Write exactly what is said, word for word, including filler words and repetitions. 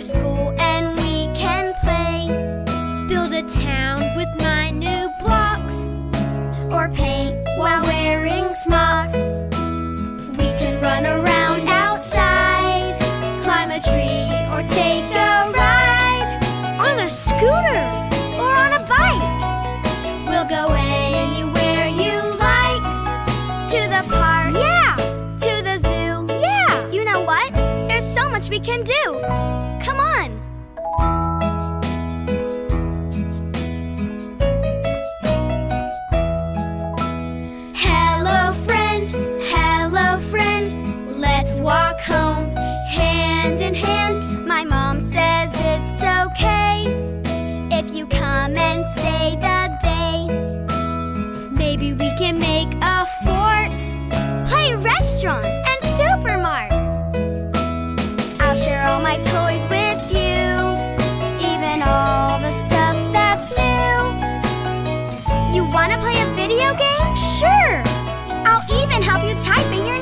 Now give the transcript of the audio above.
school and we can play. Build a town with my new blocks, or paint while wearing smocks. We can run around outside, climb a tree or take a ride on a scooter or on a bike. We'll go anywhere you like, to the park, yeah, to the zoo, yeah. You know what? There's so much we can do. Come on. Hello friend, hello friend, let's walk home hand in hand. My mom says it's okay if you come and stay the day. Maybe we can make a fort, play restaurant and supermart. I'll share all my toys with you, even all the stuff that's new. You wanna play a video game? Sure! I'll even help you type in your